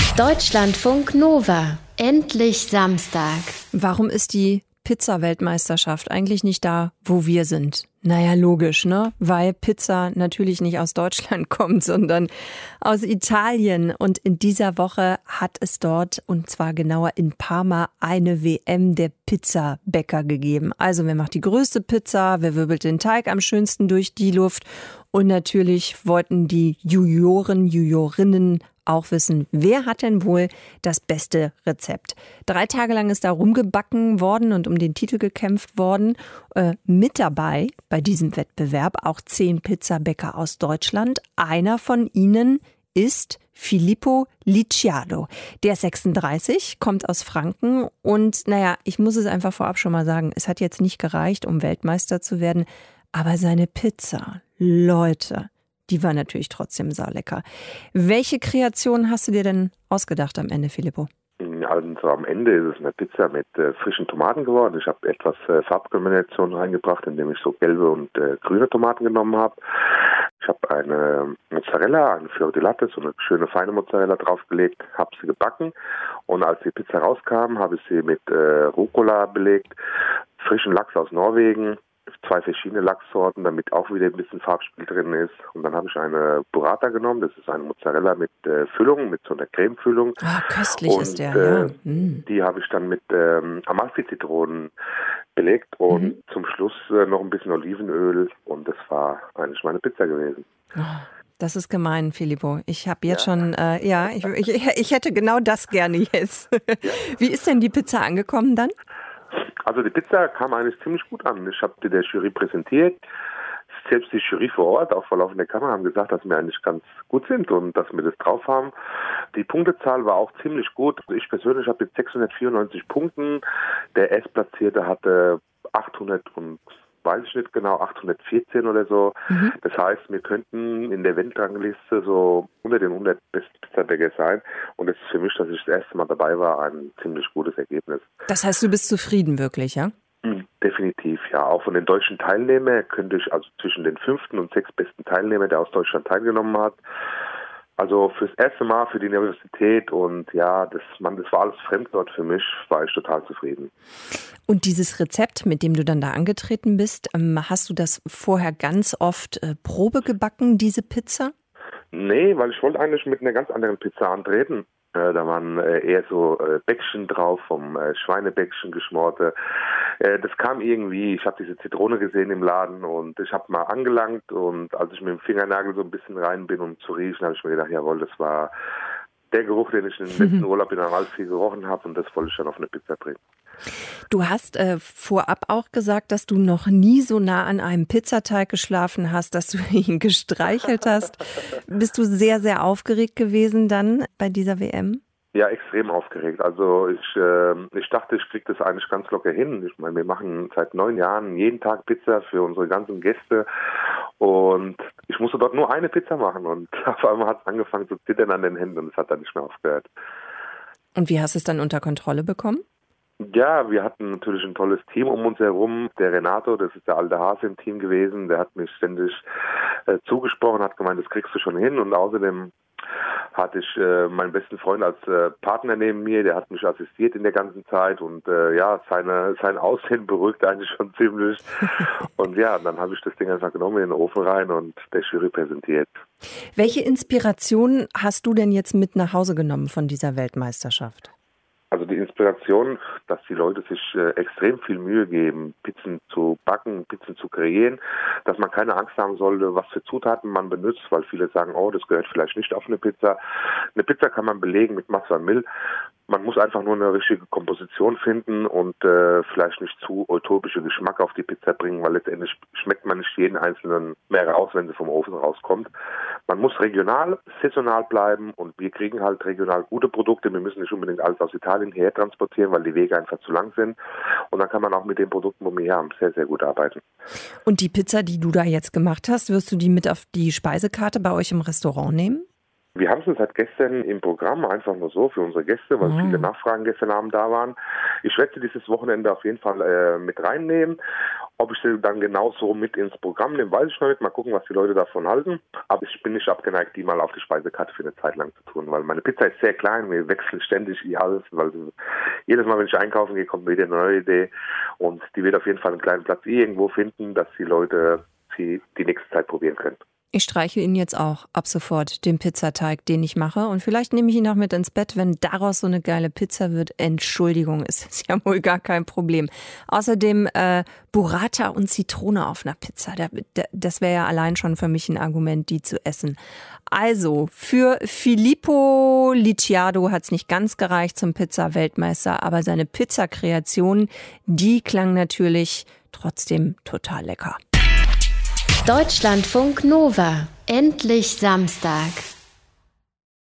Deutschlandfunk Nova. Endlich Samstag. Warum ist die Pizza-Weltmeisterschaft eigentlich nicht da, wo wir sind? Naja, logisch, ne? Weil Pizza natürlich nicht aus Deutschland kommt, sondern aus Italien. Und in dieser Woche hat es dort, und zwar genauer in Parma, eine WM der Pizzabäcker gegeben. Also wer macht die größte Pizza, wer wirbelt den Teig am schönsten durch die Luft? Und natürlich wollten die Jurinnen auch wissen, wer hat denn wohl das beste Rezept. 3 Tage lang ist da rumgebacken worden und um den Titel gekämpft worden. Mit dabei bei diesem Wettbewerb auch 10 Pizzabäcker aus Deutschland. Einer von ihnen ist Filippo Licciardo. Der ist 36, kommt aus Franken und naja, ich muss es einfach vorab schon mal sagen, es hat jetzt nicht gereicht, um Weltmeister zu werden, aber seine Pizza, Leute, die war natürlich trotzdem saulecker. Welche Kreation hast du dir denn ausgedacht am Ende, Filippo? Also am Ende ist es eine Pizza mit frischen Tomaten geworden. Ich habe etwas Farbkombination reingebracht, indem ich so gelbe und grüne Tomaten genommen habe. Ich habe eine Mozzarella, eine Fior di Latte, so eine schöne feine Mozzarella draufgelegt, habe sie gebacken und als die Pizza rauskam, habe ich sie mit Rucola belegt, frischen Lachs aus Norwegen, 2 verschiedene Lachssorten, damit auch wieder ein bisschen Farbspiel drin ist. Und dann habe ich eine Burrata genommen. Das ist eine Mozzarella mit Füllung, mit so einer Cremefüllung. Ah, köstlich und, ist der, ja. Die habe ich dann mit Amalfi-Zitronen belegt und zum Schluss noch ein bisschen Olivenöl. Und das war eigentlich meine Pizza gewesen. Oh. Das ist gemein, Filippo. Ich habe jetzt schon, ich hätte genau das gerne jetzt. Wie ist denn die Pizza angekommen dann? Also die Pizza kam eigentlich ziemlich gut an. Ich habe die der Jury präsentiert. Selbst die Jury vor Ort, auch vor laufender Kamera, haben gesagt, dass wir eigentlich ganz gut sind und dass wir das drauf haben. Die Punktezahl war auch ziemlich gut. Ich persönlich habe jetzt 694 Punkten. Der Erstplatzierte hatte 814 oder so. Das heißt, wir könnten in der Weltrangliste so unter den 100 besten Pizzabäcker sein. Und das ist für mich, dass ich das erste Mal dabei war, ein ziemlich gutes Ergebnis. Das heißt, du bist zufrieden wirklich, ja? Definitiv, ja. Auch von den deutschen Teilnehmern könnte ich also zwischen den 5. und 6 besten Teilnehmern, der aus Deutschland teilgenommen hat. Also fürs erste Mal für die Universität und ja, das war alles Fremdwort für mich, war ich total zufrieden. Und dieses Rezept, mit dem du dann da angetreten bist, hast du das vorher ganz oft Probe gebacken, diese Pizza? Nee, weil ich wollte eigentlich mit einer ganz anderen Pizza antreten. Da waren eher so Bäckchen drauf, vom Schweinebäckchen geschmorte. Das kam irgendwie, ich habe diese Zitrone gesehen im Laden und ich habe mal angelangt und als ich mit dem Fingernagel so ein bisschen rein bin, um zu riechen, habe ich mir gedacht, jawohl, das war der Geruch, den ich im letzten Urlaub in Amalfi gerochen habe und das wollte ich dann auf eine Pizza bringen. Du hast vorab auch gesagt, dass du noch nie so nah an einem Pizzateig geschlafen hast, dass du ihn gestreichelt hast. Bist du sehr, sehr aufgeregt gewesen dann bei dieser WM? Ja, extrem aufgeregt. Also ich dachte, ich kriege das eigentlich ganz locker hin. Ich meine, wir machen seit 9 Jahren jeden Tag Pizza für unsere ganzen Gäste und ich musste dort nur eine Pizza machen und auf einmal hat es angefangen zu zittern an den Händen und es hat dann nicht mehr aufgehört. Und wie hast du es dann unter Kontrolle bekommen? Ja, wir hatten natürlich ein tolles Team um uns herum. Der Renato, das ist der alte Hase im Team gewesen, der hat mich ständig zugesprochen, hat gemeint, das kriegst du schon hin. Und außerdem hatte ich meinen besten Freund als Partner neben mir, der hat mich assistiert in der ganzen Zeit und sein Aussehen beruhigt eigentlich schon ziemlich. Und ja, dann habe ich das Ding einfach genommen in den Ofen rein und der Jury präsentiert. Welche Inspiration hast du denn jetzt mit nach Hause genommen von dieser Weltmeisterschaft? Also die Inspiration, dass die Leute sich extrem viel Mühe geben, Pizzen zu backen, Pizzen zu kreieren, dass man keine Angst haben sollte, was für Zutaten man benutzt, weil viele sagen, oh, das gehört vielleicht nicht auf eine Pizza. Eine Pizza kann man belegen mit Masse Mehl. Man muss einfach nur eine richtige Komposition finden und vielleicht nicht zu utopische Geschmack auf die Pizza bringen, weil letztendlich schmeckt man nicht jeden einzelnen mehr raus, wenn sie vom Ofen rauskommt. Man muss regional, saisonal bleiben und wir kriegen halt regional gute Produkte. Wir müssen nicht unbedingt alles aus Italien her transportieren, weil die Wege einfach zu lang sind. Und dann kann man auch mit den Produkten, wo wir hier haben, sehr, sehr gut arbeiten. Und die Pizza, die du da jetzt gemacht hast, wirst du die mit auf die Speisekarte bei euch im Restaurant nehmen? Wir haben es seit gestern im Programm, einfach nur so für unsere Gäste, weil viele Nachfragen gestern Abend da waren. Ich werde sie dieses Wochenende auf jeden Fall mit reinnehmen Ob ich sie dann genauso mit ins Programm nehme, weiß ich noch nicht. Mal gucken, was die Leute davon halten. Aber ich bin nicht abgeneigt, die mal auf die Speisekarte für eine Zeit lang zu tun, weil meine Pizza ist sehr klein. Wir wechseln ständig alles, weil jedes Mal, wenn ich einkaufen gehe, kommt mir wieder eine neue Idee. Und die wird auf jeden Fall einen kleinen Platz irgendwo finden, dass die Leute sie die nächste Zeit probieren können. Ich streiche ihn jetzt auch ab sofort, den Pizzateig, den ich mache. Und vielleicht nehme ich ihn auch mit ins Bett, wenn daraus so eine geile Pizza wird. Entschuldigung, ist ja wohl gar kein Problem. Außerdem Burrata und Zitrone auf einer Pizza. Das wäre ja allein schon für mich ein Argument, die zu essen. Also, für Filippo Licciardo hat es nicht ganz gereicht zum Pizza-Weltmeister, aber seine Pizzakreation, die klang natürlich trotzdem total lecker. Deutschlandfunk Nova. Endlich Samstag.